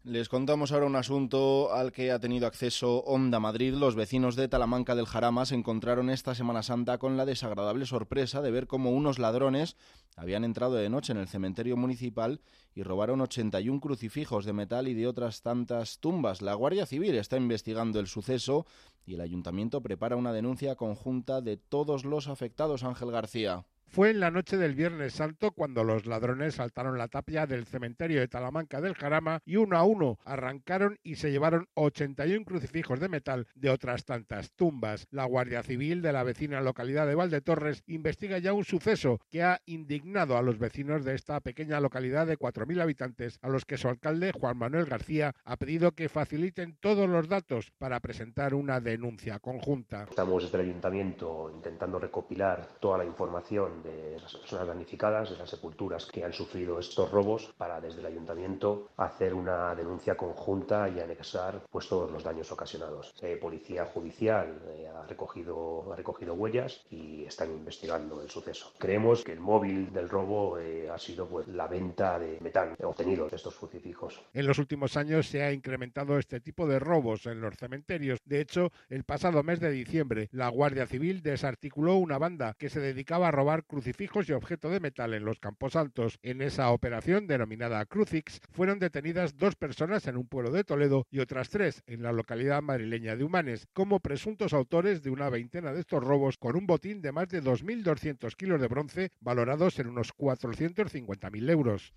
Les contamos ahora un asunto al que ha tenido acceso Onda Madrid. Los vecinos de Talamanca del Jarama se encontraron esta Semana Santa con la desagradable sorpresa de ver cómo unos ladrones habían entrado de noche en el cementerio municipal y robaron 81 crucifijos de metal y de otras tantas tumbas. La Guardia Civil está investigando el suceso y el Ayuntamiento prepara una denuncia conjunta de todos los afectados. Ángel García. Fue en la noche del Viernes Santo cuando los ladrones saltaron la tapia del cementerio de Talamanca del Jarama y uno a uno arrancaron y se llevaron 81 crucifijos de metal de otras tantas tumbas. La Guardia Civil de la vecina localidad de Valdetorres investiga ya un suceso que ha indignado a los vecinos de esta pequeña localidad de 4.000 habitantes, a los que su alcalde, Juan Manuel García, ha pedido que faciliten todos los datos para presentar una denuncia conjunta. Estamos desde el Ayuntamiento intentando recopilar toda la información de las personas damnificadas, de las sepulturas que han sufrido estos robos, para desde el Ayuntamiento hacer una denuncia conjunta y anexar todos los daños ocasionados. Policía Judicial ha recogido huellas y están investigando el suceso. Creemos que el móvil del robo ha sido la venta de metal obtenido de estos crucifijos. En los últimos años se ha incrementado este tipo de robos en los cementerios. De hecho, el pasado mes de diciembre, la Guardia Civil desarticuló una banda que se dedicaba a robar crucifijos y objetos de metal en los Camposantos. En esa operación, denominada Crucix, fueron detenidas 2 personas en un pueblo de Toledo y otras 3 en la localidad madrileña de Humanes, como presuntos autores de una veintena de estos robos, con un botín de más de 2.200 kilos de bronce, valorados en unos 450.000 euros.